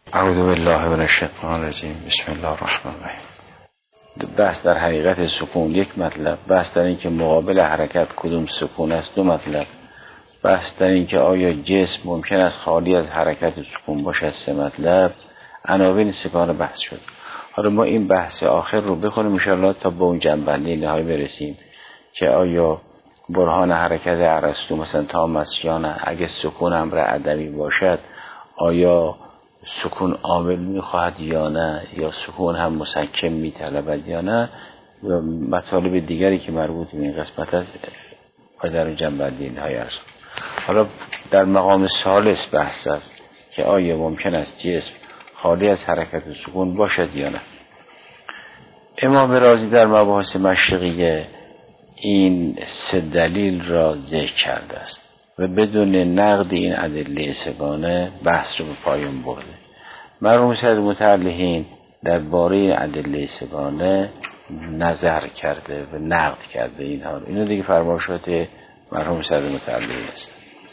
اعوذ بالله من الشیطان الرجیم. بسم الله الرحمن الرحیم. بحث در حقیقت سکون یک مطلب، بحث در این که مقابل حرکت کدوم سکون است دو مطلب، بحث در این که آیا جسم ممکن است خالی از حرکت سکون باشد سه مطلب. عناوین سگان بحث شد. حالا ما این بحث آخر رو بخونیم ان شاءالله تا به اون جنبندی نهایی برسیم که آیا برهان حرکت ارسطو مثلا تام است یا نه. اگه سکون امر عدمی باشد آیا سکون عامل میخواهد یا نه، یا سکون هم مسکن میطلبد یا نه، و مطالب دیگری که مربوط به این قسمت است و در جنبندی نهایی است. حالا در مقام ثالث بحث است که آیا ممکن است جسم خالی از حرکت و سکون باشد یا نه. امام رازی در مباحث مشرقیه این سه دلیل را ذکر کرده است و بدون نقد این ادله سگانه بحث رو به پایان برده. مرحوم سید متعلحین درباره ادله سگانه نظر کرده و نقد کرده اینها. اینو دیگه فرمایشات مرحوم سید متعلحین است.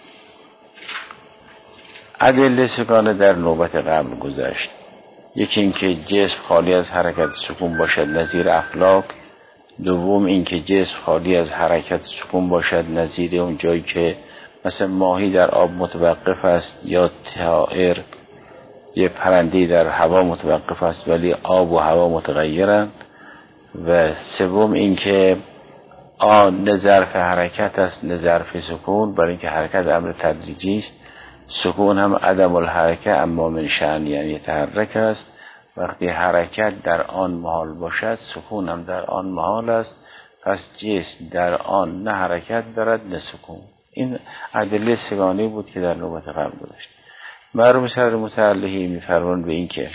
ادله سگانه در نوبت قبل گذشت. یکی اینکه جسم خالی از حرکت سکون باشد نظیر افلاک. دوم اینکه جسم خالی از حرکت سکون باشد نظیر اون جایی که مثلا ماهی در آب متوقف است یا طائر یه پرنده در هوا متوقف است ولی آب و هوا متغیرند. و سوم اینکه نه ظرف حرکت است نه ظرف سکون، برای اینکه حرکت امر تدریجی است. سکون هم عدم الحرکه اما من شأن یعنی تحرک است. وقتی حرکت در آن محال باشد سکون هم در آن محال است. پس جسم در آن نه حرکت دارد نه سکون. این ادله سگانه بود که در نوبت قبل گذشت. مرحوم سید متعلحین می‌فرمایند به این که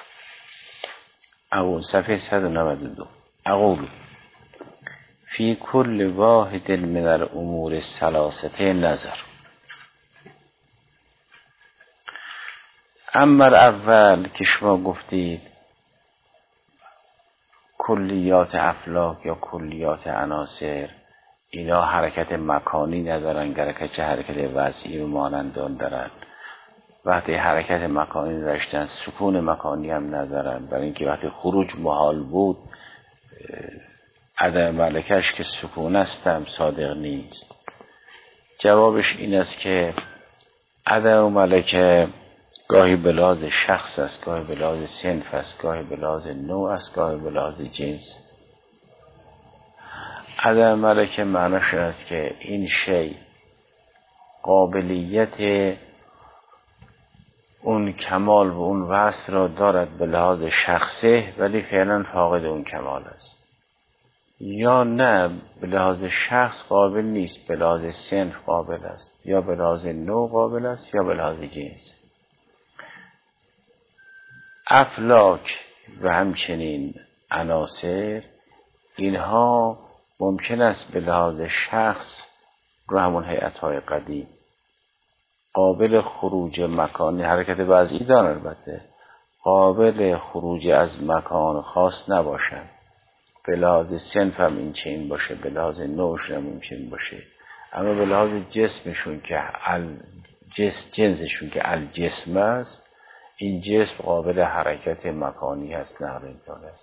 اول صفحه 192 اقول فی کل واحد من الامور الثلاثه نظر. اما اول که شما گفتید کلیات افلاک یا کلیات عناصر اینا حرکت مکانی ندارن، گرچه حرکت وضعی و مانندان دارن. وقتی حرکت مکانی داشتن سکون مکانی هم ندارن، برای اینکه وقتی خروج محال بود عدم ملکش که سکون است هم صادق نیست. جوابش این است که عدم ملکه گاهی به لحاظ شخص است، گاهی به لحاظ صنف است، گاهی به لحاظ نوع است، گاهی به لحاظ جنس. عدم ملکه معناش است که این شی قابلیت اون کمال و اون وصف را دارد به لحاظ شخصه ولی فعلا فاقد اون کمال است، یا نه به لحاظ شخص قابل نیست، به لحاظ صنف قابل است، یا به لحاظ نوع قابل است، یا به لحاظ جنس. افلاک و همچنین عناصر اینها ممکن است به لحاظ شخص رو همون هیئت‌های قدیم قابل خروج مکانی حرکت وضعی دارن، البته قابل خروج از مکان خاص نباشن. به لحاظ صنف هم این چنین باشه، به لحاظ نوعش هم این چنین باشه، اما به لحاظ جسمشون که جنسشون که الجسم است، این جسم قابل حرکت مکانی هست، نقل انتقال است.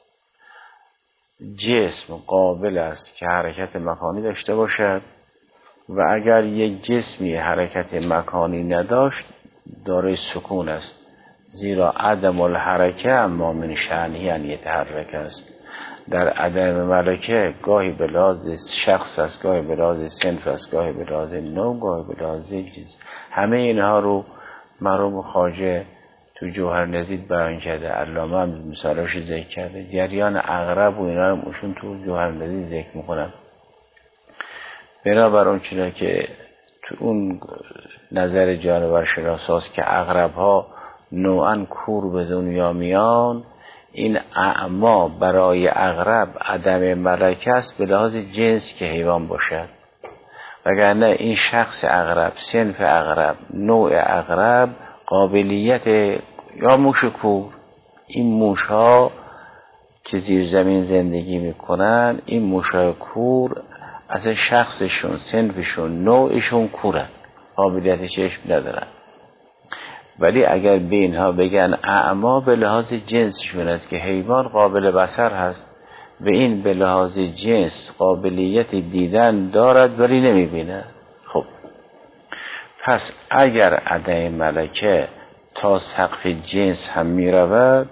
جسم قابل است که حرکت مکانی داشته باشد و اگر یک جسمی حرکت مکانی نداشت دارای سکون است، زیرا عدم الحرکه اما من شأنه یعنی یتحرک است. در عدم ملکه گاهی به لحاظ شخص است، گاهی به لحاظ صنف است، گاهی به لحاظ نوع، گاهی به لحاظ جنس. همه اینها رو مرحوم خواجه تو جوهر نزید بیان کرده، علامه هم مثالش ذکر کرده. جریان عقرب و اینا رو ایشون تو جوهر نزید ذکر میکنن. بنابر اون چیزی که تو اون نظر جانور شناساست که عقرب ها نوعاً کور به دنیا میان، این اعما برای عقرب عدم ملکه است به لحاظ جنس که حیوان باشد، وگرنه این شخص عقرب، صنف عقرب، نوع عقرب قابلیت یا موش کور. این موش ها که زیر زمین زندگی میکنن، این موش های کور اصلا شخصشون، صنفشون، نوعشون کورن، قابلیت چشم ندارن. ولی اگر به اینها بگن اعما به لحاظ جنسشون است که حیوان قابل بصر هست و این به لحاظ جنس قابلیت دیدن دارد ولی نمیبیند. خب پس اگر عدم ملکه تا سقف جنس هم میرود،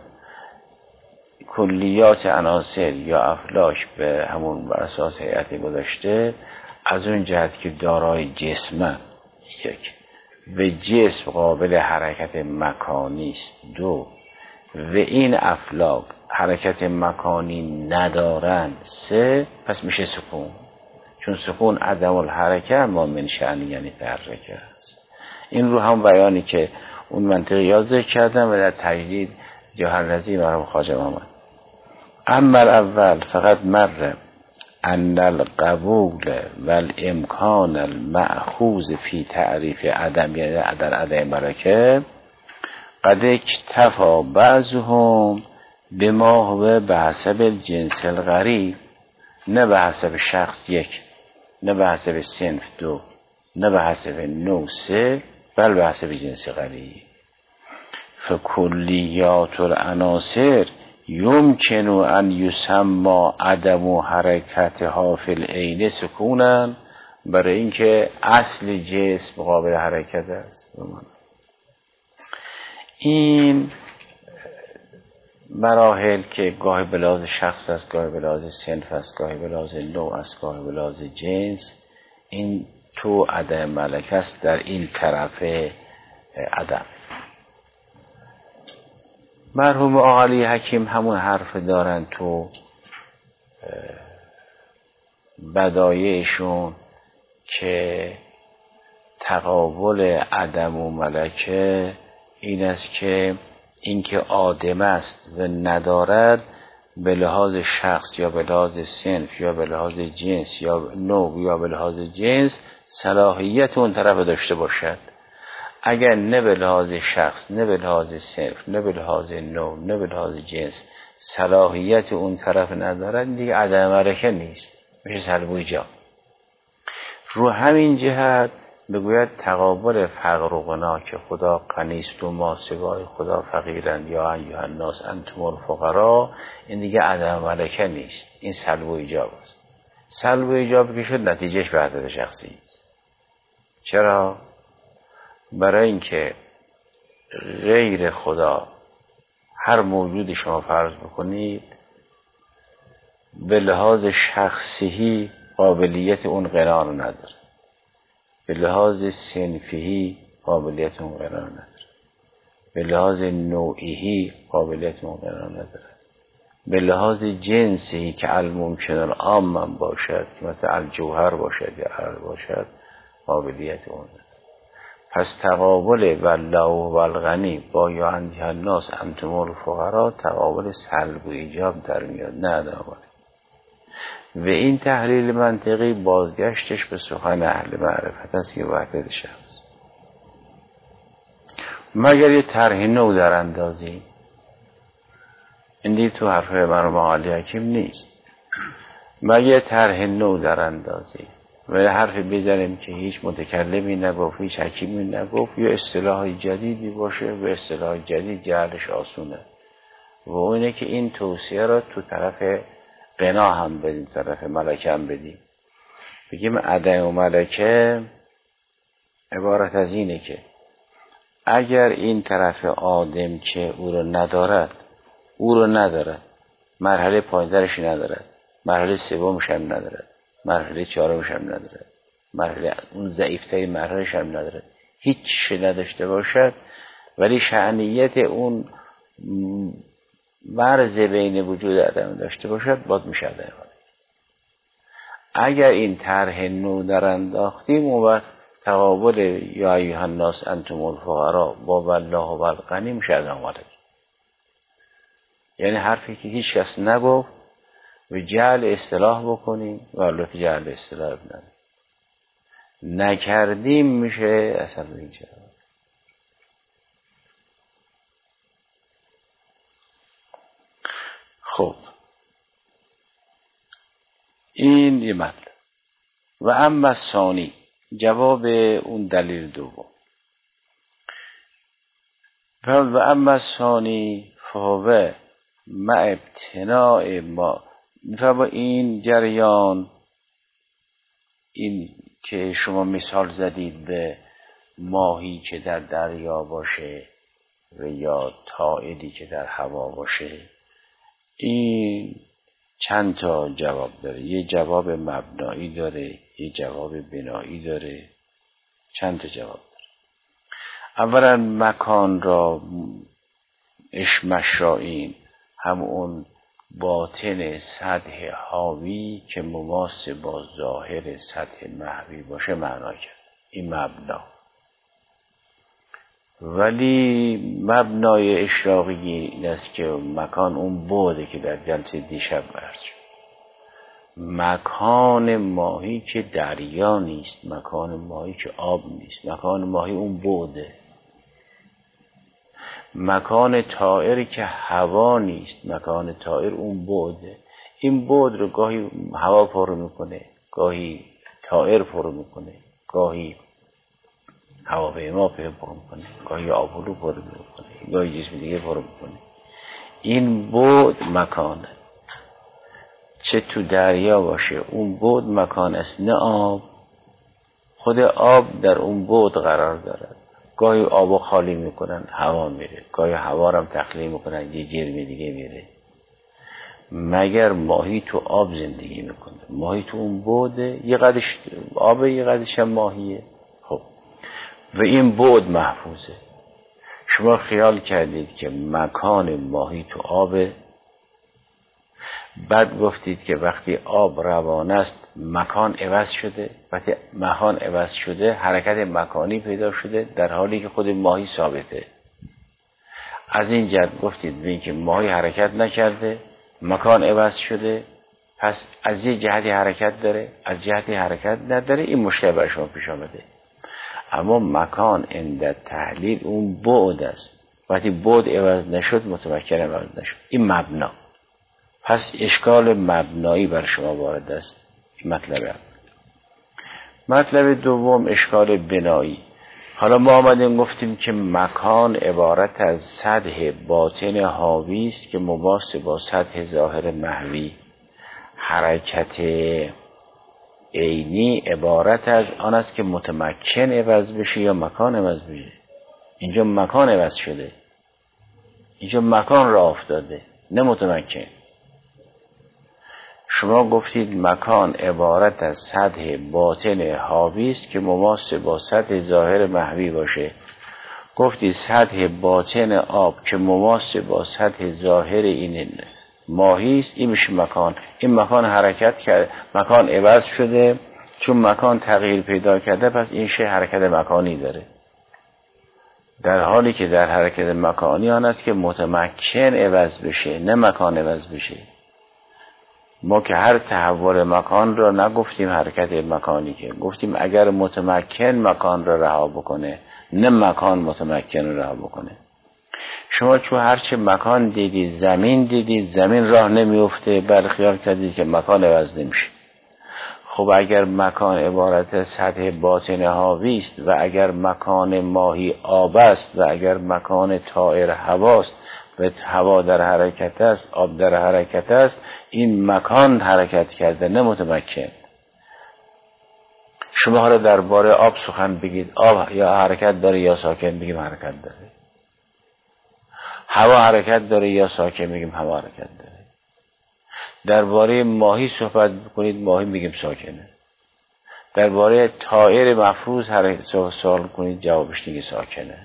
کلیات عناصر یا افلاک به همون بر اساس هیئت گذاشته از اون جهت که دارای جسمن، یک، و جسم قابل حرکت مکانی است، دو، و این افلاک حرکت مکانی ندارند، سه، پس میشه سکون. چون سکون عدم الحرکه ما من شأنی یعنی تحرکه است. این رو هم بیانی که اون منطقی یاد ذکر کردم و در تجدید جوهرنظیر مرحوم خواجه محمد. اما اول فقط مر ان القبول والامکان المأخوذ فی تعریف عدم، یعنی در عدم ملکه، قد اکتفا بعضهم بما هو بحسب الجنس الغریب، نه به حسب شخص یک، نه به حسب صنف دو، نه به حسب نوع سه، بل به حسب جنس غریب. فکلیات العناصر یمکن ان یسمى عدم حرکتها فی العین سکونا، برای اینکه اصل جسم قابل حرکت است. این مراحل که گاهی به لحاظ شخص است، گاهی به لحاظ صنف است، گاهی به لحاظ نوع است، گاهی به لحاظ جنس، این تو عدم ملکه است در این طرف عدم. مرحوم آقای حکیم همون حرف دارن تو بدایعشون که تقابل عدم و ملکه این است که اینکه آدم است و ندارد به لحاظ شخص یا به لحاظ صنف یا به لحاظ جنس یا نوع یا به لحاظ جنس صلاحیت اون طرف داشته باشد. اگر نه به لحاظ شخص، نه به لحاظ صنف، نه به لحاظ نوع، نه به لحاظ جنس صلاحیت اون طرف ندارد، دیگه عدم ملکه نیست، میشه سلب و ایجاب. رو همین جهت بگوید تقابل فقر و غنا که خدا غنی است و ما سوای خدا فقیرن یا ایها الناس انتم الفقراء، این دیگه عدم ملکه نیست، این سلب و ایجاب است. سلب و ایجاب که شد نتیجهش به حضرت شخصی است. چرا؟ برای اینکه غیر خدا هر موجودی شما فرض بکنید به لحاظ شخصی قابلیت اون غنا رو نداره، به لحاظ صنفی قابلیت اون غنا نداره، به لحاظ نوعی قابلیت اون غنا نداره، به لحاظ جنسی که الممکن العام باشد که مثل الجوهر باشد یا عرض باشد قابلیت اون نداره. پس تقابل والله و الغنی با یا ایها الناس انتم الفقراء تقابل سلب و ایجاب در میاد، نه عدم. و این تحلیل منطقی بازگشتش به سخن اهل معرفت است که وحدت شخص. مگر یه طرح نو در اندازی، این دیگه تو حرف مرحوم آقای حکیم نیست. مگر یه طرح نو در اندازی و حرف بزنیم که هیچ متکلمی نگفت، هیچ حکیمی نگفت، یا اصطلاح جدیدی باشه و اصطلاح جدید جعلش آسونه، و اونه که این توصیه را تو طرف غنا هم بدیم، طرف ملکه هم بدیم. بگیم عدم و ملکه عبارت از اینه که اگر این طرف آدم که او رو ندارد، مرحله پایین‌ترش ندارد، مرحله سومش هم ندارد، مرحله چهارمش هم ندارد، مرحله اون ضعیف‌ترین مرحلهش هم ندارد، هیچ چیزی نداشته باشد، ولی شأنیت اون مرز بین وجود عدم داشته باشد، باید میشه عدم. اگر این طرح نو در انداختیم اون وقت تقابل یا ایها الناس انتم الفقراء با والله و الغنی میشه عدم. یعنی حرفی که هیچ کس نگفت و جعل اصطلاح بکنیم و البته جعل اصطلاح نکردیم میشه اصلا اینجا. خب این یه مطلب. و اما ثانی، جواب اون دلیل دوم، و اما ثانی فهو مع ابتناء ما، با این جریان، این که شما مثال زدید به ماهی که در دریا باشه و یا طائری که در هوا باشه، این چند تا جواب داره. یه جواب مبنایی داره، یه جواب بنایی داره، چند تا جواب داره. اولا مکان را اشمش را این همون باطن سطح حاوی که مماس با ظاهر سطح محوی باشه معنا کرد، این مبنا. ولی مبنای اشراقی این است که مکان اون بعده که در جلسه دیشب عرض شد. مکان ماهی که دریا نیست، مکان ماهی که آب نیست، مکان ماهی اون بعده. مکان طائری که هوا نیست، مکان طائر اون بعده. این بعد رو گاهی هوا پر میکنه، گاهی طائر پر میکنه، گاهی هواپیما پر میکنه، گاهی آبولو پر میکنه، گاهی جسم دیگه پر میکنه. این بعد مکانه. چه تو دریا باشه اون بعد مکان است، نه آب. خود آب در اون بعد قرار دارد. گاهی آبو خالی میکنن هوا میره، گاهی هوا رو هم تخلیه میکنن یه جرم دیگه میره. مگر ماهی تو آب زندگی میکنه، ماهی تو اون بعده، یه قدش آبه یه قدش هم ماهیه. خب و این بعد محفوظه. شما خیال کردید که مکان ماهی تو آبه، بعد گفتید که وقتی آب روان است مکان عوض شده، وقتی مکان عوض شده حرکت مکانی پیدا شده، در حالی که خود ماهی ثابته. از این جهت گفتید به این که ماهی حرکت نکرده، مکان عوض شده، پس از یه جهتی حرکت داره، از جهتی حرکت نداره. این مشکل بر شما پیش آمده. اما مکان عند تحلیل اون بعد است، وقتی بعد عوض نشد متمکن عوض نشد. این مبنا. پس اشکال مبنایی بر شما وارد است. این مطلب دوم اشکال بنایی. حالا ما آمدیم گفتیم که مکان عبارت از سطح باطن حاوی است که مماس با سطح ظاهر محوی. حرکت عینی عبارت از آن است که متمکن عوض بشه یا مکان عوض بشه. اینجا مکان عوض شده، اینجا مکان را افتاده، نه متمکن. شما گفتید مکان عبارت از سطح باطن حاوی است که مماس با سطح ظاهر محوی باشه. گفتید سطح باطن آب که مماس با سطح ظاهر این ماهی است، این میشه مکان. این مکان حرکت کرده، مکان عوض شده، چون مکان تغییر پیدا کرده پس این شه حرکت مکانی داره. در حالی که در حرکت مکانی آن است که متمکن عوض بشه، نه مکان عوض بشه. ما که هر تحول مکان را نگفتیم حرکت مکانی، که گفتیم اگر متمکن مکان را رها بکنه، نه مکان متمکن را رها بکنه. شما چون هرچه مکان دیدید، زمین دیدید، زمین راه نمیفته، بل خیال کردید که مکان عوض نمیشه. خب اگر مکان عبارت از سطح باطن حاوی است و اگر مکان ماهی آب است و اگر مکان طائر هواست و هوا در حرکت است، آب در حرکت است، این مکان حرکت کرده، نه متمکن. شما حالا درباره آب سخن بگید، آب یا حرکت داره یا ساکن، بگیم حرکت داره. هوا حرکت داره یا ساکن، بگیم هوا حرکت داره. درباره ماهی صحبت بکنید، ماهی میگیم ساکنه. درباره طائر مفروض سوال کنید، جوابش دیگه ساکنه.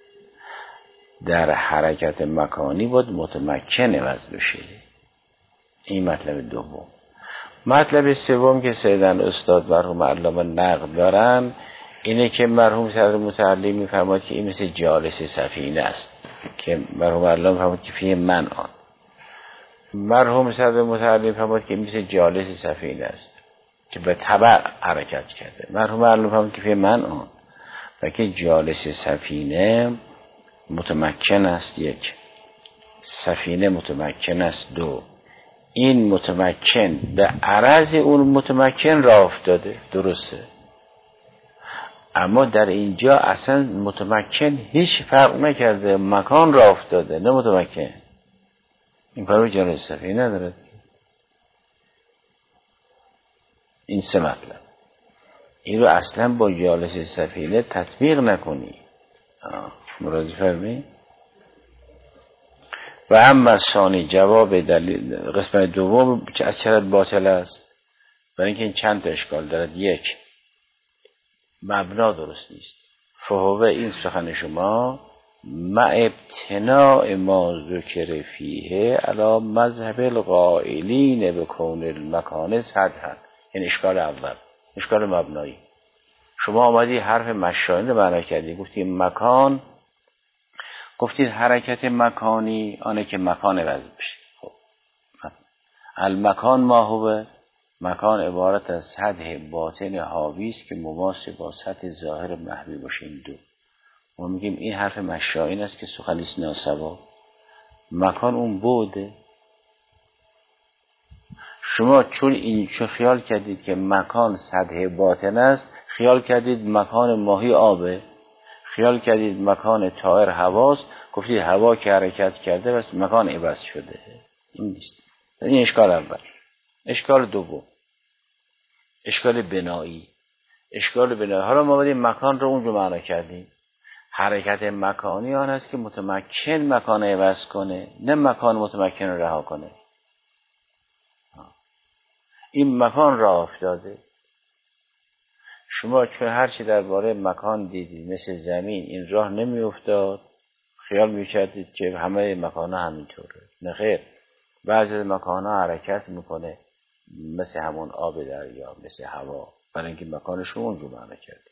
در حرکت مکانی باید متمکن عوض بشه. این مطلب دوم. مطلب سوم که سیدن استاد مرحوم علامه نقل دارن اینه که مرحوم صدر متعلی میفرماید که این مثل جالس سفینه است که مرحوم علامه میفرماید که فیه من آن. مرحوم صدر متعلی میفرماید که این مثل جالس سفینه است که به تبع حرکت کرده. مرحوم علامه میفرماید که فیه من آن و که جالس سفینه متمکن است. یک، سفینه متمکن است. دو، این متمکن به عرض اون متمکن راه افتاده. درسته، اما در اینجا اصلا متمکن هیچ فرق نکرده، مکان را افتاده نه متمکن. این کار به جالس سفینه ندارد. این سه مطلب، این رو اصلا با جالس سفینه تطبیق نکنی. مرادی فرمی. و اما ثانی جواب دلیل قسمت دوم از چرا باطل است، برای اینکه این چند تا اشکال دارد. یک، مبنا درست نیست. فهوه این سخن شما مع ابتناء ما ذکر فیه علی مذهب القائلین به کون المکان سطحا. این اشکال اول، اشکال مبنایی. شما آمدی حرف مشاهین رو معنا کردی، گفتی مکان، گفتید حرکت مکانی آنه که مکان وضع بشه. خب المکان ما هو، مکان عبارت از سطح باطن حاوی است که مماس با سطح ظاهر محوی باشه. این دو ما میگیم این حرف مشاهین است که سخنیست ناسوا. مکان اون بوده. شما چون این چه خیال کردید که مکان سطح باطن است، خیال کردید مکان ماهی آبه، خیال کردید مکان طائر هواست، گفتید هوا که حرکت کرده بس مکان عوض شده. این نیست. این اشکال اول. اشکال دوم، اشکال بنایی. اشکال بنایی حالا ما بدیم مکان رو اونجا معنا کردیم. حرکت مکانی آن است که متمکن مکان عوض کنه، نه مکان متمکن رو رها کنه. این مکان راه افتاده. شما چون هرچی درباره مکان دیدید مثل زمین این راه نمی افتاد، خیال می کردید که همه مکان ها همینطوره. نه خیر، بعضی از مکان ها حرکت میکنه مثل همون آب دریا، مثل هوا، برای اینکه مکانش رو اونجا معنا کردید.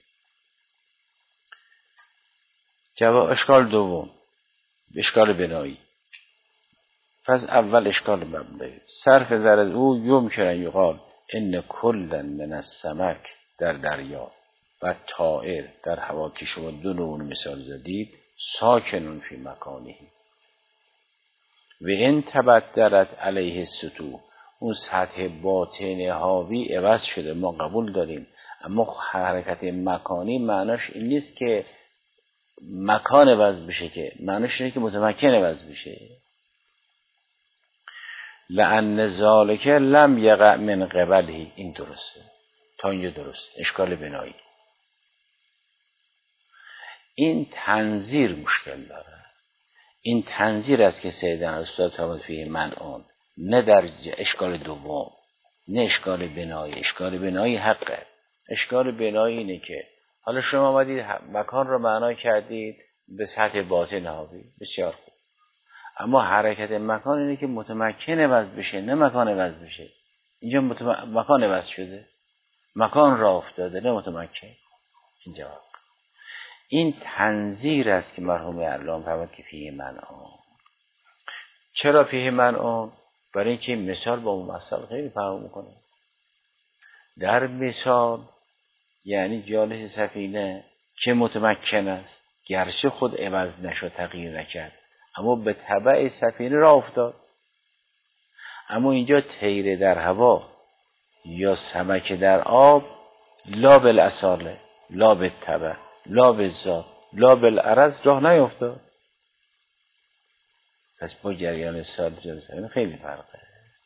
جواب اشکال دوم، اشکال بنایی. پس اول اشکال مبنایی. صرف در از او یمکن یقال ان کلا من السمک در دریا و طائر در هوا که شما دو نوع مثال زدید ساکنون فی مکانه و ان تبدلت علیه السطوح، اون سطح باطن حاوی عوض شده، ما قبول داریم. اما حرکت مکانی معناش این نیست که مکان عوض بشه، که معناش اینه که متمکن عوض بشه. لأن ذالک لم یقع من قبله. این درسته، تا اینجا درسته. اشکال بنایی. این تنظیر مشکل داره. این تنظیر است که سیدنا استاد فرمود فیه منعون، نه در اشکال دوم، نه اشکال بنایی. اشکال بنایی حقه. اشکال بنایی اینه که حالا شما آمدید مکان رو معنا کردید به سطح باطن حاوی، بسیار خوب. اما حرکت مکان اینه که متمکن عوض بشه، نه مکان عوض بشه. اینجا مکان عوض شده، مکان را افتاده، نه متمکن. این جواب. این تنظیر است که مرحوم علامه فرمود که فیه منعون. چرا فیه منعون؟ برای اینکه مثال با اون مسئله خیلی فرق میکنه. در مثال یعنی جالس سفینه که متمکن است، گرچه خود عوض نشد، تغییر نکرد، اما به تبع سفینه را افتاد. اما اینجا طیر در هوا یا سمک در آب، لا بالاصاله، لا بالتبع، لا بالذات، لا بالعرض راه نیفتاد. پس با جریان سال جالس سفینه خیلی فرقه.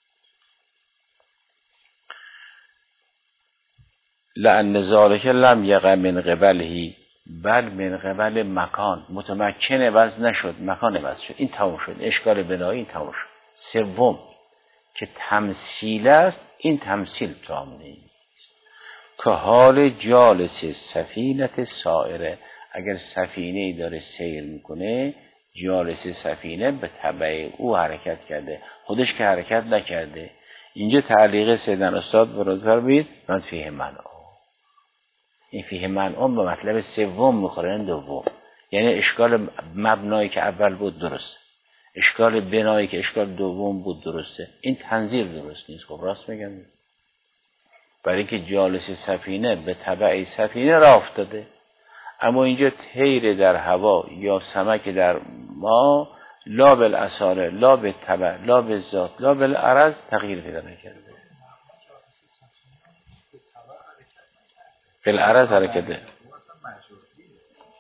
لأن ذالک لم یقع من قبله بل من قبل مکان. متمکن عوض نشد، مکان عوض شد. این تمام شد. اشکال بنایی این تمام شد. سوم که تمثیل است، این تمثیل تام نیست. که حال جالس سفینه سائره، اگر سفینه ای داره سیر میکنه، جالس سفینه به تبع او حرکت کرده، خودش که حرکت نکرده. اینجا تعلیق سیدنا استاد برادر بید من فیه منعون. این فیه منعون به مطلب سوم میخوره، این دوم. یعنی اشکال مبنایی که اول بود درست، اشکال بنایی که اشکال دوم بود درسته. این تنظیر درست نیست. خب راست میگم، برای اینکه جالس سفینه به تبع سفینه راه افتاده. اما اینجا طیر در هوا یا سمک در ما، لا بالاصاله، لا بالتبع، لا بالذات، لا بالعرض تغییر پیدا نکرده. بالعرض حرکته.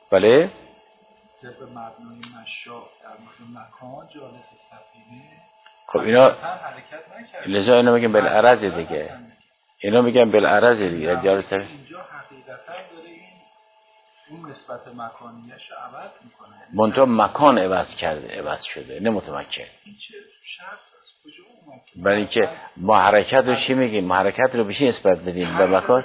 بله طبق مبنای مشاء در مورد مکان جالس سفینه خب اینا حرکت نکرد، لذا اینا میگن بالعرض دیگه، اینا میگن بالعرض دیگه جالس سفینه. اینجا حقیقتا داره این نسبت مکانیش رو عوض میکنه، منتها مکان عوض کرده، عوض شده، نه متمکن. این چه شرط است؟ کجا اومد؟ برای اینکه ما حرکت رو چی میگیم؟ ما حرکت رو به چی نسبت بدیم؟ به مکان.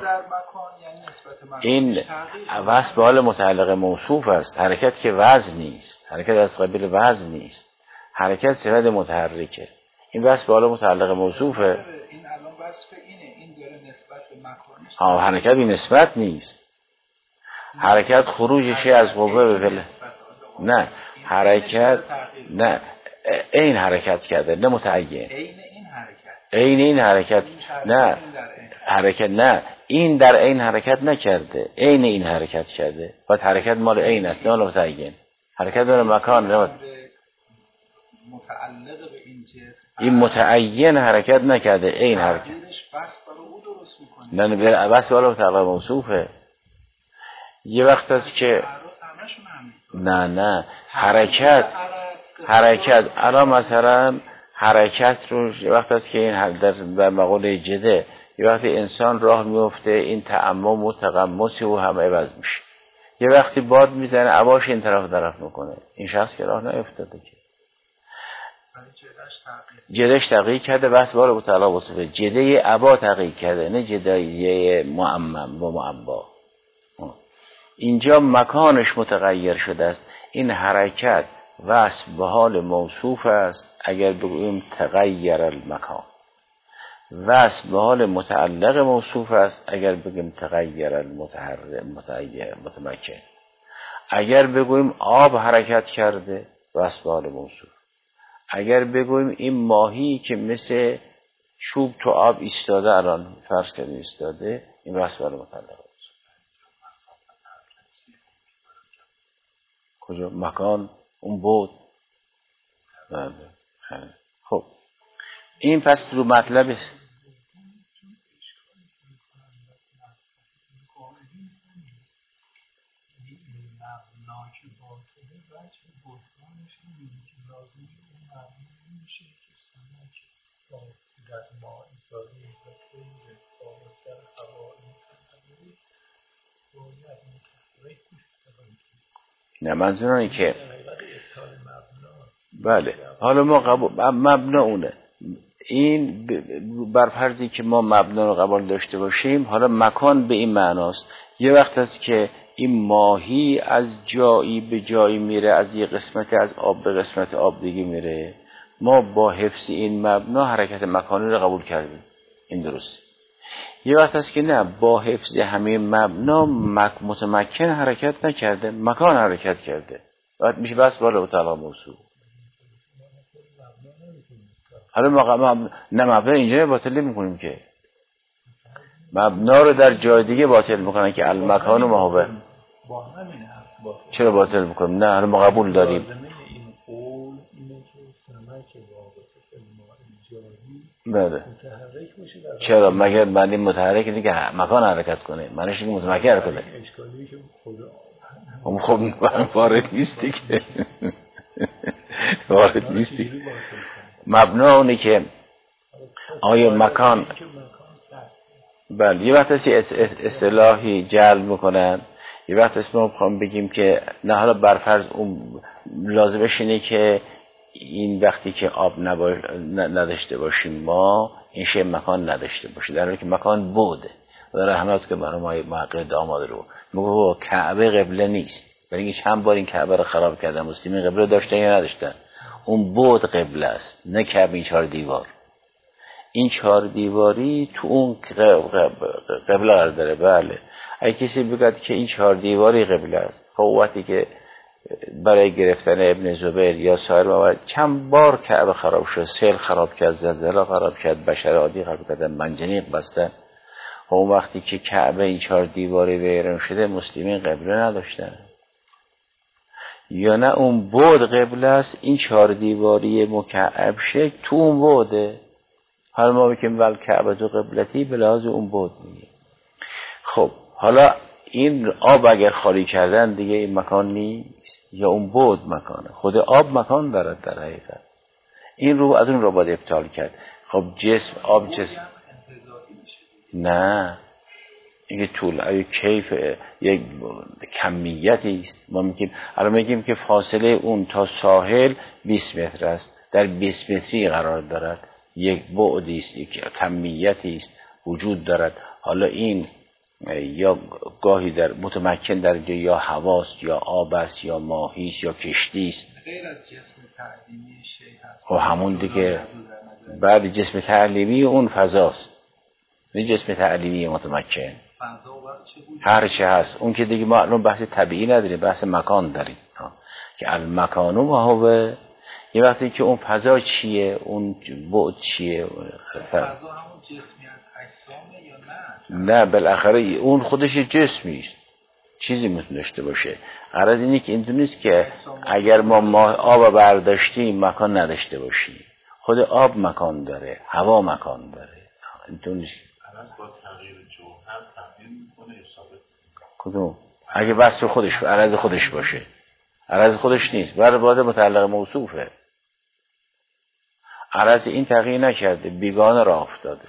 این وصف به حال متعلق موصوف است. حرکت که وزن نیست، حرکت از قبیل وزن نیست، حرکت صفت متحرکه. این وصف به حال متعلق موصوفه. این الان وصف اینه، این داره نسبت به مکانش. حرکت این نسبت نیست، حرکت خروجشه از قوه به فعل. نه حرکت، نه این حرکت کرده، نه متعین. عین این حرکت، نه حرکت، نه این در عین حرکت نکرده، عین این حرکت کرده. بعد حرکت مال عین است، نه متعین. حرکت داره مکان، نه متعلق به این جسم. این متعین حرکت نکرده، عین حرکت. نه بس والا متعلق موصوفه. یه وقت است که نه حرکت الان مثلا حرکت رو یه وقت است که این در مقوله جده یه وقتی انسان راه میفته این تعمم و تقمصی و هم عوض میشه، یه وقتی باد میزنه عواش این طرف میکنه، این شخص که راه نیفتاده که جدهش تغییر کرده، بس بار متعلق وصفه جده عبا تغییر کرده، نه جده معمم و معبا. اینجا مکانش متغیر شده است. این حرکت وصف به حال موصوف است اگر بگوییم تغیر المکان، وصف به حال متعلق موصوف است اگر بگوییم تغیر متمکن. اگر بگوییم آب حرکت کرده وصف به حال موصوف. اگر بگوییم این ماهی که مثل چوب تو آب ایستاده، الان فرض کردیم ایستاده، این وصف به حال متعلق. کجا؟ مکان، اون بود. خب این پس رو مطلب است. نه منظور اینه که بله حالا ما مبنا اونه، این بر فرضی که ما مبنا رو قبول داشته باشیم، حالا مکان به این معناست. یه وقت است که این ماهی از جایی به جایی میره، از یه قسمت از آب به قسمت آب دیگه میره، ما با حفظ این مبنا حرکت مکانی رو قبول کردیم، این درسته. یه وقت است که نه، با حفظ همه مبنا متمکن حرکت نکرده، مکان حرکت کرده، بعد میشه بس بالا متعلق موصوف. حالا نه مبنا اینجا باطل میکنیم که مبنا رو در جای دیگه باطل میکنن که المکان و محابه. چرا باطل میکنیم؟ نه حالا ما قبول داریم. بله چرا؟ مگر معنی متحرک اینه که مکان حرکت کنه، معنیش اینه که متمکن حرکت کنه. خب وارد نیستی که وارد نیستی. مبنا اونه که آیا مکان، بله یه وقت هستی اصطلاحی جلب میکنن، یه وقت هست ما بخوام بگیم که نه حالا برفرض اون لازمش اینه که این وقتی که آب نداشته باشیم ما این شی مکان نداشته باشه، در حالی که مکان بوده. و رحمت که برای محقق داماد رو میگه کعبه قبله نیست، برای اینکه چند بار این کعبه رو خراب کردن. مسلمین قبله داشتن یا نداشتن؟ اون بود قبله است، نه کعبه این 4 دیوار. این 4 دیواری تو اون قبله قرار داره. بله اگه کسی بگه که این 4 دیواری قبله است، خب وقتی که برای گرفتن ابن زبیر یا سایر موارد چند بار کعبه خراب شد، سیل خراب کرد، زلزله خراب کرد، بشر عادی خراب کردن، منجنیق بستن، اون وقتی که کعبه این 4 دیواری ویران شده مسلمین قبله نداشتن. یا نه اون بود قبله است، این 4 دیواری مکعب شکل تو اون بوده. حالا ما بگیم ول کعبه تو قبلتی به لحاظ اون بود میگه. خب حالا این آب اگر خالی کردن دیگه این مکان نیست یا اون بعد مکانه. خود آب مکان دارد در حقیقت. این رو از اون رو باید ابطال کرد. خب جسم آب جسم نه، این طول کیف یک کمیتی است. ما میگیم که فاصله اون تا ساحل 20 متر است، در 20 متری قرار دارد، یک بعدی است، یک کمیتی است وجود دارد. حالا این یا گاهی در متمکن در جای یا هواست یا آب است یا ماهی است یا کشتی است. غیر از جسم تعلیمی شیء هست. خب همون دیگه بعد جسم تعلیمی اون فضاست. این جسم تعلیمی متمکن فضا و وقت چه بود؟ هر چه هست. اون که دیگه ما الان بحث طبیعی نداریم، بحث مکان داریم که المکان و هو. یه وقتی که اون فضا چیه، اون بعد چیه، فضا همون جسمی از اجسامه یا نه؟ نه بالاخره اون خودش جسمی است، چیزی میتونه داشته باشه. قرار اینه که این نیست که اگر ما آب برداشتیم مکان نداشته باشیم. خود آب مکان داره، هوا مکان داره. اینطور نیست. عرض با تغییر جوهر تغییر میکنه یا ثابت؟ کدوم؟ اگه وصف خودش عرض خودش باشه، عرض خودش نیست، باید متعلق موصوفه. عرض این تغییر نکرده، بیگانه راه افتاده.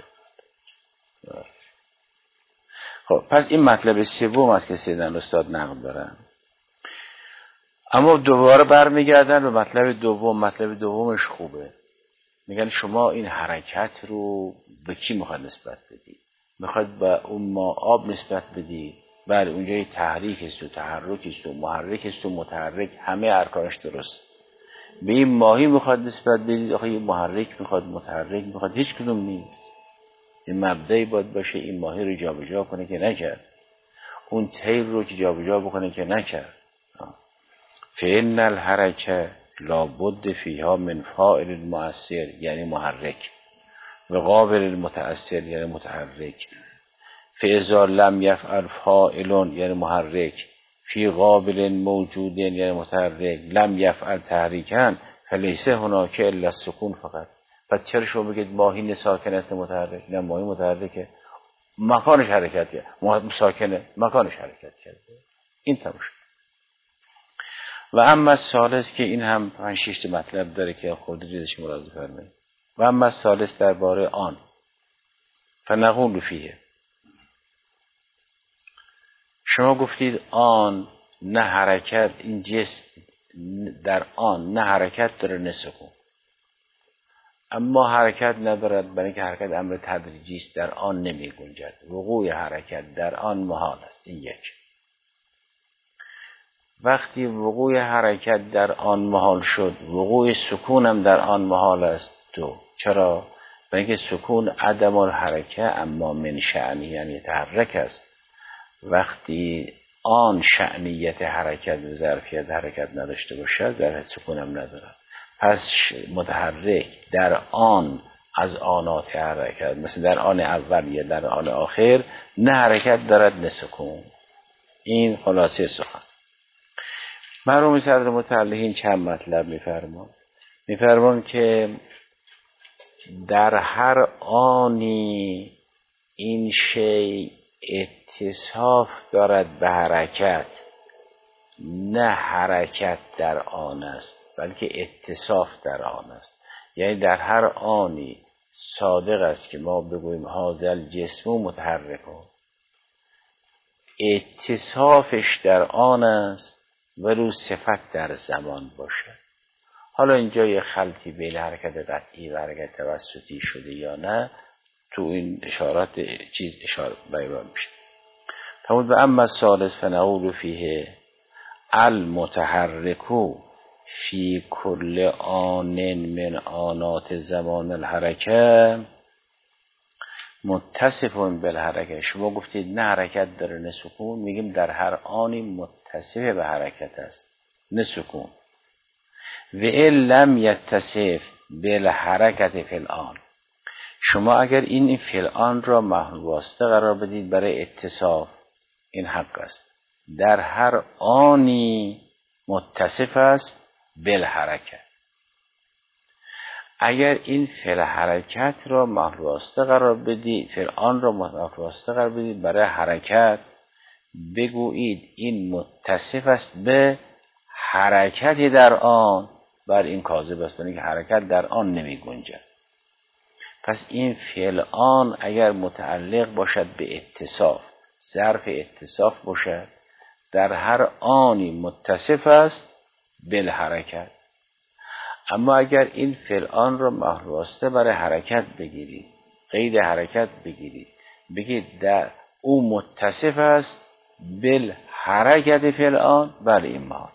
خب پس این مطلب سوم است که سیدن استاد نقل دارن. اما دوباره برمیگردن به مطلب دوم. مطلب دومش خوبه. میگن شما این حرکت رو به کی میخواد نسبت بدی؟ میخواد به اون ما آب نسبت بدی؟ بله اونجای تحریک است و تحرک است و محرک است و متحرک، همه ارکانش درست. به این ماهی میخواد نسبت بدید؟ آخه این محرک میخواد، متحرک میخواد، هیچ کدوم نیست. این مبدأی باید باشه این ماهی رو جابجا کنه که نکرد، اون تیر رو که جابجا بکنه که نکرد. فإن الحرکه لابد فیها من فاعل مؤثر یعنی محرک و قابل متأثر یعنی متحرک. فاذا لم یفعل فاعل یعنی محرک فی قابل موجود یعنی متحرک لم یفعل تحریکا فلیس هناک الا السکون فقط. پس چرا شما بگید ماهی ساکن است متحرک؟ نه، ماهی متحرکه، مکانش حرکت کرده، ساکنه مکانش حرکت کرده. این تموم شد. و اما الثالث که این هم 5-6 مطلب داره که خود ریزش ملاحظه فرمایید. و اما الثالث درباره آن فنقول فیه. شما گفتید آن نه حرکت، این جسم در آن نه حرکت داره نه سکون. اما حرکت ندارد، برای اینکه حرکت امر تدریجی است، در آن نمی گنجد. وقوع حرکت در آن محال است. این یک. وقتی وقوع حرکت در آن محال شد، وقوع سکون هم در آن محال است. دو. چرا؟ برای اینکه سکون عدم الحرکه اما من شأنی یعنی تحرک است. وقتی آن شأنیت حرکت و ظرفیت حرکت نداشته باشد، در سکون هم ندارد. پس متحرک در آن از آنات حرکت، مثل در آن اول یا در آن آخر، نه حرکت دارد نه سکون. این خلاصه سخن. مرحوم صدر متعلقین چند مطلب میفرمان که در هر آنی این شی اتصاف دارد به حرکت، نه حرکت در آن است بلکه اتصاف در آن است. یعنی در هر آنی صادق است که ما بگوییم هذا الجسم متحرکون، اتصافش در آن است ولو صفت در زمان باشد. حالا اینجا یه خلطی بین حرکت قطعی و حرکت توسطی شده یا نه، تو این اشارات چیز اشاره بیان میشه. فرمود و اما الثالث فنقول فیه المتحرکو فی کل آن من آنات زمان الحرکه متصف بالحرکه. شما گفتید نه حرکت داره نه سکون، میگیم در هر آنی متصف به حرکت است نه سکون. و ان لم یتصف بالحرکت فی الآن، شما اگر این فی الآن را محل واسطه قرار بدید برای اتصاف، این حق است. در هر آنی متصف است بالحرکت. اگر این فعل حرکت را محل واسطه قرار بدید، فعل آن را محل واسطه قرار بدید برای حرکت، بگویید این متصف است به حرکتی در آن، بر این کاذب است، که حرکت در آن نمی گنجد. پس این فعل آن اگر متعلق باشد به اتصاف، ظرف اتصاف باشد، در هر آنی متصف است بالحرکت. اما اگر این فعل آن را محروسته برای حرکت بگیرید، قید حرکت بگیرید، بگید در او متصف است بالحرکت فعل آن، بله این محال.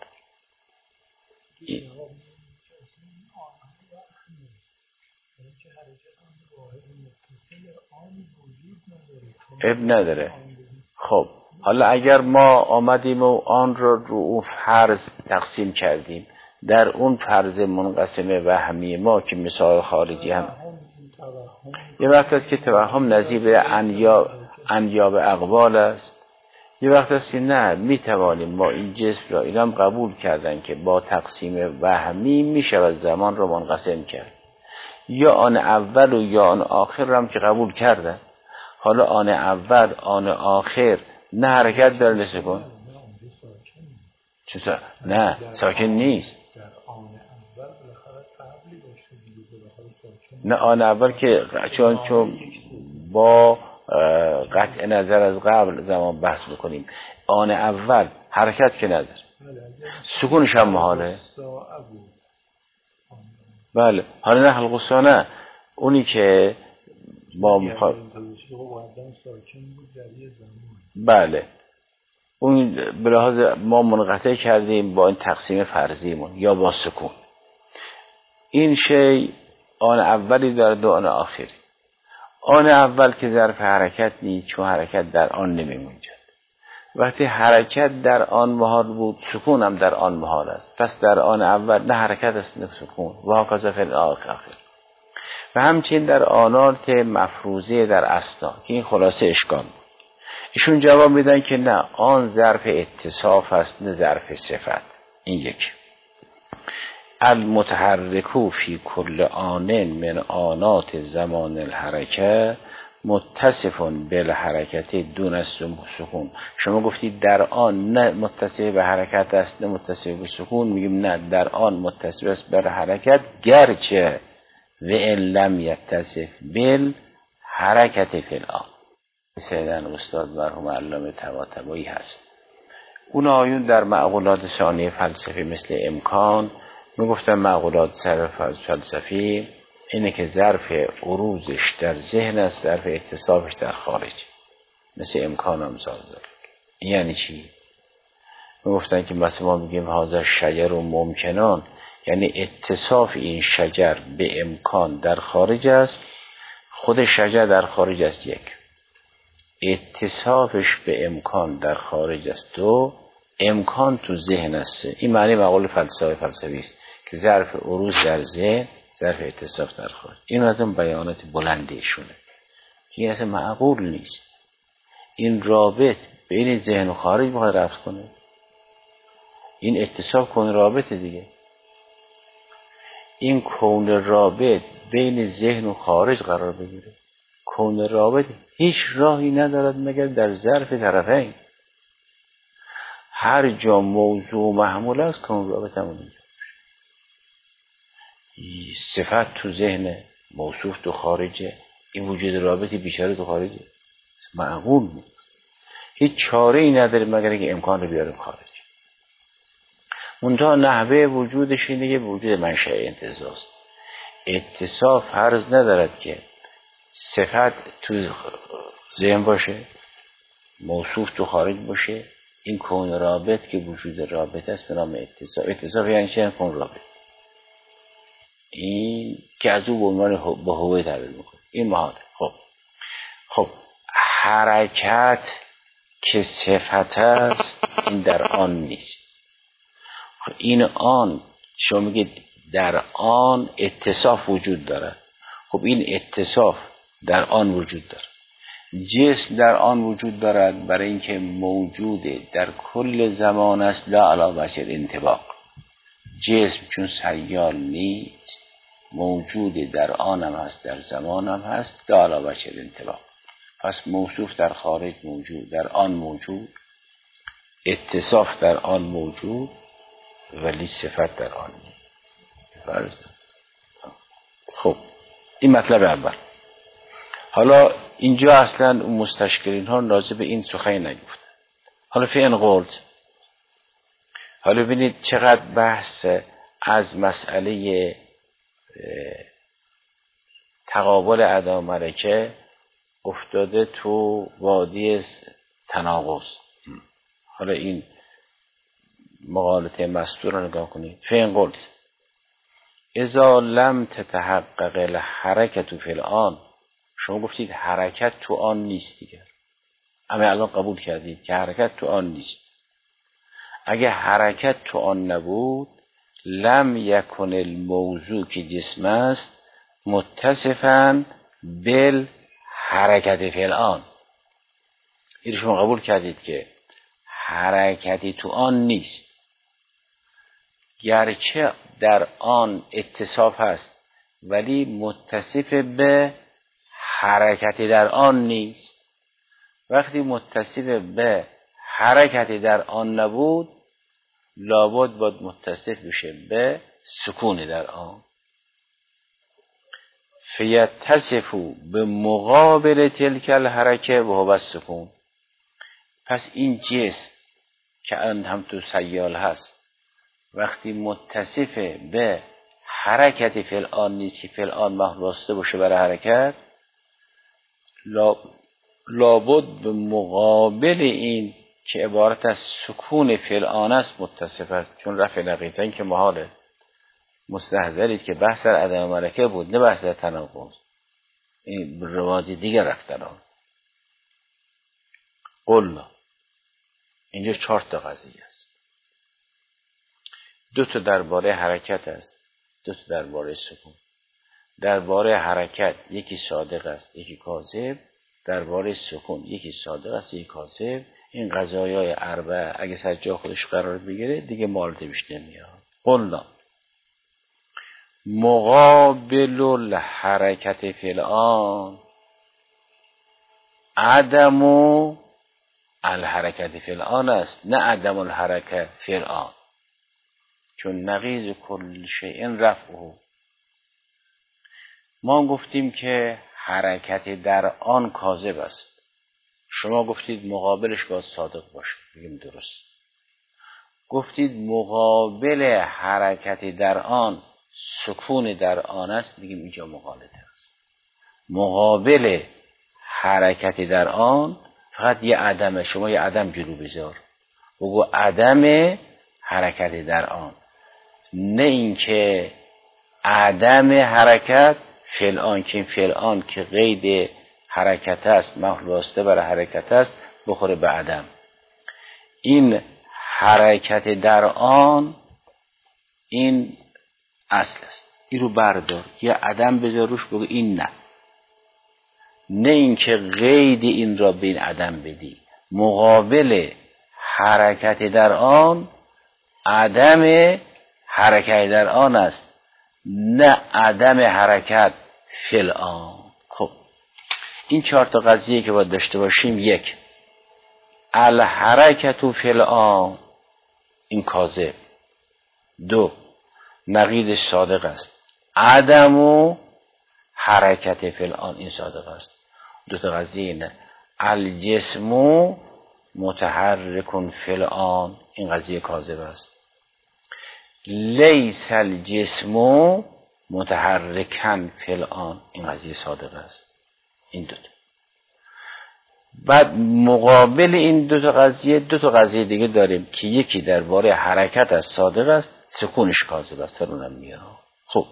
اب نداره. خب حالا اگر ما آمدیم و آن رو اون فرض تقسیم کردیم، در اون فرض منقسم وهمی ما که مثال خارجی هم یه وقت است که توهم نظیر انیاب اقوال است، یه وقت است که نه، میتوانیم ما این جسم را، اینا هم قبول کردن که با تقسیم وهمی میشود زمان را منقسم کرد، یا آن اول و یا آن آخر را هم که قبول کردن. حالا آن اول آن آخر نه حرکت داره نه سکون. چطور؟ نه ساکن نیست. نه آن اول که چون با قطع نظر از قبل زمان بحث بکنیم، آن اول حرکت که نداره، سکونش هم محاله. بله حالا نه حلقوسا، نه اونی که ما میخوایم، بله اون به لحاظ ما منقطع کردیم با این تقسیم فرضیمون یا با سکون. این شی آن اولی داره دو آن آخری. آن اول که ظرف حرکت نیست، چون حرکت در آن نمی‌مونجد. وقتی حرکت در آن محال بود، سکون هم در آن محال است. پس در آن اول نه حرکت است نه سکون، و هاکذا فی الآخر. و همچنین در آنات مفروضه در اسنا که این خلاصه اشکال بود. ایشون جواب میدن که نه، آن ظرف اتصاف است نه ظرف صفت. این یک. المتحرکو فی کل آن من آنات زمان الحرکه متصف بالحرکت دون السکون. شما گفتید در آن نه متصف به حرکت است نه متصف به سکون، میگیم نه، در آن متصف است به حرکت، گرچه و ان لم یتصف بالحرکت فی الآن. سیدن استاد مرحوم علامه طباطبایی هست. اون آیون در معقولات ثانیه فلسفی مثل امکان میگفتن معقولات فلسفی اینه که ظرف عروضش در ذهن است، ظرف اتصافش در خارج، مثل امکان هم مثال داره. این یعنی چی؟ میگفتن که مثلا ما میگیم هذا شجر و ممکنان، یعنی اتصاف این شجر به امکان در خارج است، خود شجر در خارج است. یک، اتصافش به امکان در خارج است. دو، امکان تو ذهن است. این معنی مقول فلسفی است که ظرف عروض در ذهن، ظرف اتصاف در خارج. این از اون بیانات بلندیشونه که این اصلا معقول نیست. این رابط بین ذهن و خارج باید رفت کنه. این اتصاف کن رابط دیگه. این کون رابط بین ذهن و خارج قرار بگیره. کون رابط هیچ راهی ندارد مگر در ظرف طرفین. هر جا موضوع محمول است کون رابط همون اینجا. صفت تو ذهن، موصوف تو خارجه، این وجود رابطی بیچاره تو خارجه. معقول نیست. هیچ چاره ای نداره مگر اینکه امکان رو بیاریم خارج. منتها نحوه وجودش اینه که وجود منشأ انتزاعست. اتصاف فرض ندارد که صفت تو ذهن باشه، موصوف تو خارج باشه. این کون رابط که وجود رابط است به نام اتصاف. اتصاف یعنی چه؟ کون رابط. این که از او به عنوان به هویت تعبیر میکنه. این محاله. خب حرکت که صفت است این در آن نیست. این آن شما میگید در آن اتصاف وجود دارد. خب این اتصاف در آن وجود دارد. جسم در آن وجود دارد برای اینکه موجوده در کل زمان است، لا علی وجه انطباق. جسم چون سیال نیست، موجوده در آن هم هست، در زمان هم هست، لا علی وجه انطباق. پس موصوف در خارج موجود، در آن موجود، اتصاف در آن موجود ولی صفت در آن نیست. خب این مطلب اول. حالا اینجا اصلا مستشکلین ها راجع به این سخنی نگفت. حالا فعن قلت، حالا ببینید چقدر بحث از مسئله تقابل ادا و ملکه افتاده تو وادی تناقض. حالا این مقالطه مستور رو نگاه کنید. فعن قلت اذا لم تتحقق الحرکت فی الآن، شما گفتید حرکت تو آن نیست دیگر، اما الان قبول کردید که حرکت تو آن نیست. اگه حرکت تو آن نبود لم یکن الموضوع که جسم است متصفاً بالحرکت فی الآن. این شما قبول کردید که حرکتی تو آن نیست، گرچه در آن اتصاف هست ولی متصف به حرکتی در آن نیست. وقتی متصف به حرکتی در آن نبود لابد باید متصف بشه به سکون در آن. فیتصف به مقابل تلک الحرکه و هو السکون. پس این جسم که الان هم تو سیال هست وقتی متصف به حرکت فی الآن نیست که فی الآن محل واسطه باشه برای حرکت، لابد به مقابل این که عبارت از سکون فی الآن است متصف است، چون رفع لقیتین که محاله. مستحضرید که بحث در عدم ملکه بود نه بحث در تناقض، این روادی دیگر رفتن آن. قلنا اینجا 4 تا قضیه است. 2 تا درباره حرکت است، 2 تا درباره سکون. درباره حرکت یکی صادق است یکی کاذب، درباره سکون یکی صادق است یکی کاذب. این قضایای اربعه اگه سر جا خودش قرار بگیره دیگه مالته بیشتر میاد. قلنا مقابل الحرکت فی الآن عدم الحرکت فی الآن است، نه عدم الحرکت فی الآن، چون نقیض کل شیء رفعه. ما گفتیم که حرکت در آن کاذب است، شما گفتید مقابلش باید صادق باشه، بگیم درست. گفتید مقابل حرکت در آن سکون در آن است، بگیم اینجا مغالطه است. مقابل حرکت در آن فقط یه عدمه، شما یه عدم جلو بذار بگو عدم حرکت در آن، نه اینکه عدم حرکت فی الآن، که فی الآن که قید حرکت است محل واسطه برای حرکت است بخوره به عدم. این حرکت در آن این اصل است، این رو بردار یه عدم بذار روش بگو این نه اینکه قید این را به این عدم بدی. مقابل حرکت در آن عدم حرکت در آن است، نه عدم حرکت فی الآن. خب این 4 تا قضیه که باید داشته باشیم: 1 الحرکت فی الآن، این کاذب. 2 نقیض صادق است، عدم و حرکت فی الآن، این صادق است. 2 تا قضیه اینه: الجسم متحرک فی الآن، این قضیه کاذب است. لیس الجسم متحرکا فی الآن، این قضیه صادق است. این 2 تا. بعد مقابل این 2 تا قضیه 2 تا قضیه دیگه داریم که یکی درباره حرکت از صادق است، سکونش کاذب است. ترونم میاد. خب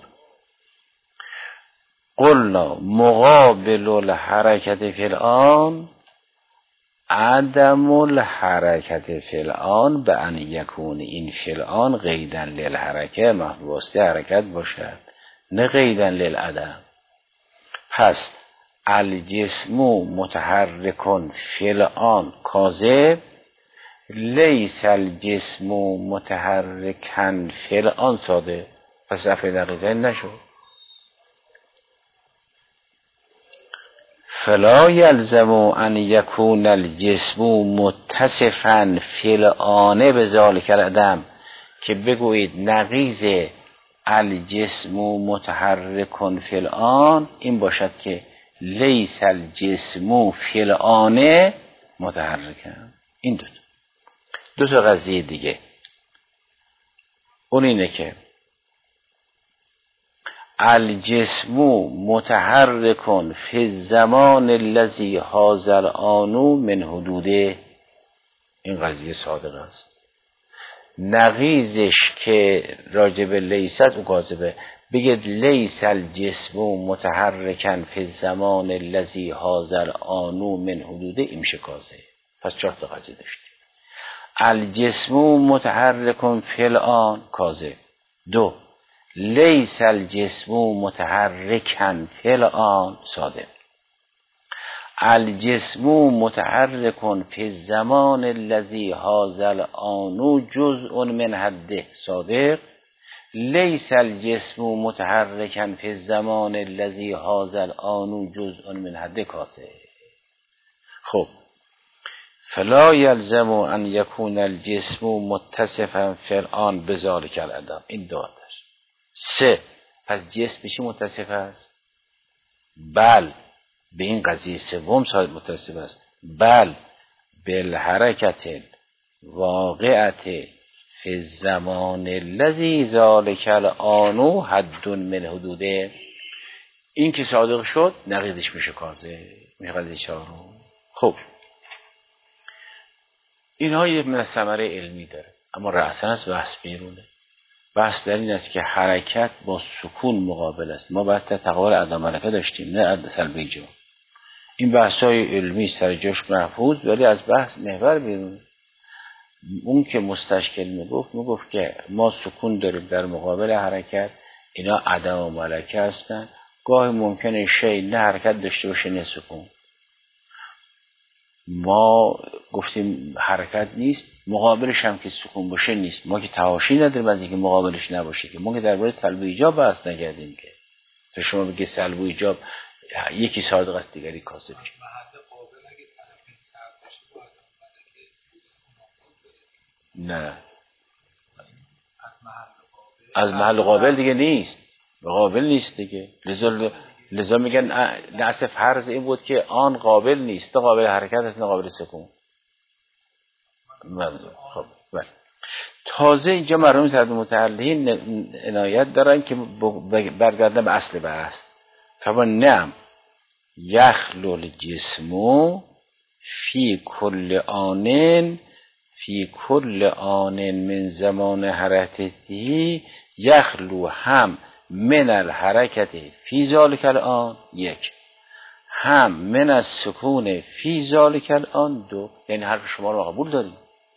قلنا مقابل الحرکت فی الآن عدم الحرکت فی الآن به ان یکون این فی الآن قیدا للحرکه، محل واسطه حرکت باشد، نه قیدا للعدم. پس الجسم متحرکن فی الآن کاذب، لیس الجسم متحرکن فی الآن صادق. پس رفع نقیضین نشد. فلا یلزم ان یکون الجسم متصفا فی الآن بذلک العدم، که بگویید نقیض الجسم متحرک فی الآن این باشد که لیس الجسم فی الآن متحرکن. این دو تا قضیه دیگه. اون اینه که الجسم متحرک فی الزمان الذی هذا الآن من حدوده، این قضیه صادق است. نقیضش که راجب لیست و کاذبه، بگید لیس الجسم متحرکا فی الزمان الذی هذا الآن من حدوده، این میشه کاذب. پس 4 تا قضیه داشتیم. الجسم متحرک فی الآن کاذب. 2 لیس الجسم متحرکا فی الآن صادق. الجسم متحرک فی الزمان الذی هذا الآن جزء من حده صادق. لیس الجسم متحرکا فی الزمان الذی هذا الآن جزء من حده کاذب. خب فلا یلزم ان یکون الجسم متصفا فی الآن بذلک العدم، این 2 است. 3 پس جسم چی متصف است؟ بل به این قضیه سوم صاحب متصف است. بل بالحرکت واقعت فی الزمان الذی ذلک الآن حد من حدوده، این که صادق شد نقیضش میشه کاذب، میشه قضیه 4. خب اینها یه من ثمره علمی داره، اما رأساً از بحث بیرونه. بحث در این است که حرکت با سکون مقابل است. ما بحث در تقابل عدم حرکت داشتیم، نه عدم سلب ایجاب. این بحث‌های علمی سر جاش محفوظ، ولی از بحث محور بیرونه. اون که مستشکل میگفت که ما سکون داریم در مقابل حرکت، اینا عدم و ملکه هستن. گاهی ممکنه شی نه حرکت داشته باشه نه سکون. ما گفتیم حرکت نیست، مقابلش هم که سکون باشه نیست. ما که تحاشی نداریم از اینکه مقابلش نباشه، که ما که درباره سلب و ایجاب بحث نکردیم که تو شما بگی سلب و ایجاب یکی صادق است دیگری کاذب. نه از محل قابل دیگه نیست، قابل نیست دیگه. لذا میگن نصف فرض این بود که آن قابل نیست، نه قابل حرکت است نه قابل سکون. خب بله. تازه اینجا مرحوم سید متعلقین عنایت دارن که برگردن به اصل بحث. طبعا نعم یخلو الجسم فی کل آن من زمان حرکتی یخلو هم من الحرکت فی ذالک الان 1، هم من از سکون فی ذالک الان 2. یعنی حرف شما رو قبول داریم.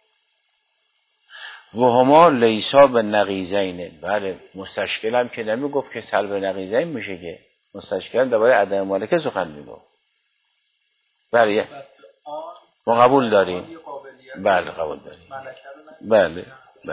و هما لیسا به نقیضین. بله مستشکل هم که نمیگفت که سلب نقیضین میشه، که مستشکل درباره عدم ملکه سخن میگفت. بله ما قبول داریم. بله قبول داریم. بله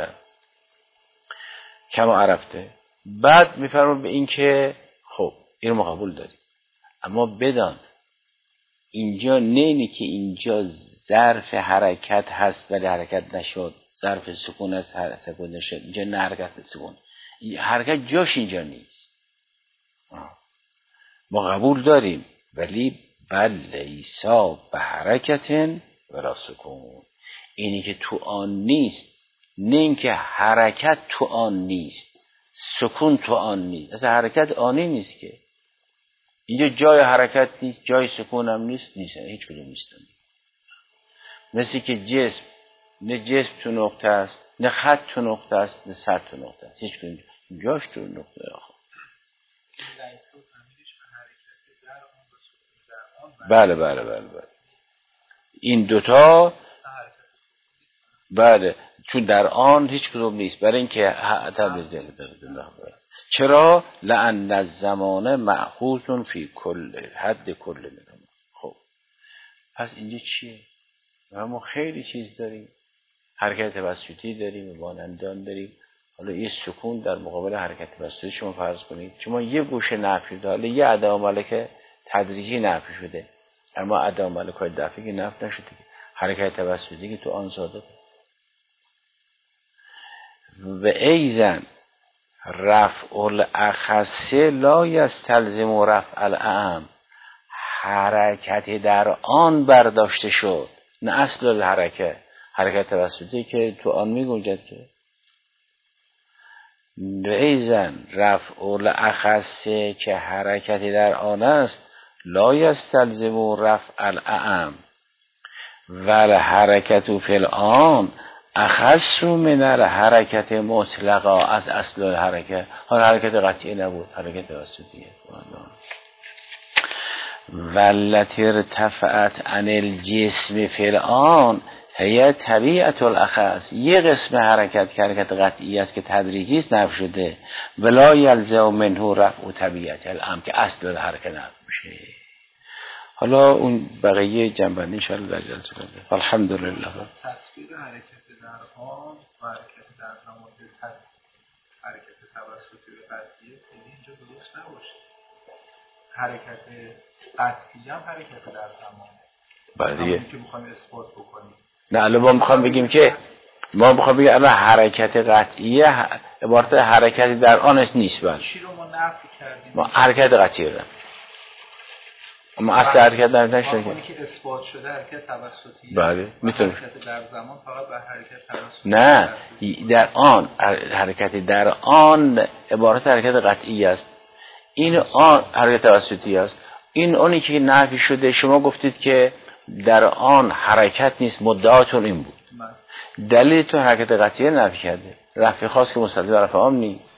کما عرفته. بعد میفرمون به این که خب این ما قبول داریم، اما بدان اینجا نه اینی که اینجا ظرف حرکت هست ولی حرکت نشد، ظرف سکون است حرکت نشد، اینجا نه حرکت سکون، حرکت جاش اینجا نیست. ما قبول داریم، ولی بل لیسا به حرکت ولا سکون. اینی که تو آن نیست، نه اینکه حرکت تو آن نیست، سکون تو آن نیست. اصلا حرکت آنی نیست که اینجا جای حرکت نیست، جای سکون هم نیست هیچ کدوم نیستن. مثل که جسم نه جسم تو نقطه است، نه خط تو نقطه است، نه سر تو نقطه است، هیچ کدوم جاش تو نقطه آخر. بله این دوتا بله چون در آن هیچ کدوم نیست، برای اینکه چرا؟ لأن الزمان مأخوذ فی کل حد کل منهم. خب پس اینجا چیه؟ ما خیلی چیز داریم، حرکت توسطی داریم، مانندان داریم. حالا یه سکون در مقابل حرکت توسطی شما فرض کنید، شما یه گوشه نفی شده، حالا یه عدم ملکه تدریجی نفی شده، اما عدم ملکای دفعی که نفی نشده، حرکت توسطی که تو آن زاده و ایزن رفع الاخص لا یستلزم رفع الاعم، حرکت در آن برداشته شد، نه اصل الحرکه، حرکت توسطی که تو آن می گنجد که و ایزن رفع الاخص که حرکتی در آن است لا یستلزم رفع الاعم ول حرکت فی الآن اخص من الحرکت مطلقا، از اصل الحرکه. حال حرکت قطعی نبود، حرکت توسطیه. والتی ارتفعت عن الجسم فی الآن هی طبیعت الاخص، یه قسم حرکت که حرکت قطعی است که تدریجی است نفی شده، ولا یلزم منه رفع طبیعت الامر که اصل الحرکه نفی میشه. حالا اون بقیه جنبندی ان شاء الله در جلسه بعد. الحمدلله. تصویر حرکت در آن و حرکت در زمان حرکت توسطی به قطعیه خیلی اینجا درست نباشه. حرکت قطعی هم حرکت در زمان. بله دیگه. که میخوایم اثبات بکنیم. نه الان ما میخوام بگیم که الان حرکت قطعیه عبارت حرکتی در آنش نیست. بله. چی رو ما نفی کردیم؟ ما حرکت قطعیه رو. اما اصل حرکت در نشده که اثبات شده حرکت توسطی. بله میتونه. حرکت در زمان فقط به حرکت توسطی. نه در آن حرکت در آن عبارت حرکت قطعی است. این آن حرکت توسطی است. این اونی که نفی شده شما گفتید که در آن حرکت نیست، مدعاتون این بود. دلیل تو حرکت قطعی نفی کرده، رفع خاص که مستلزم رفع عام نیست.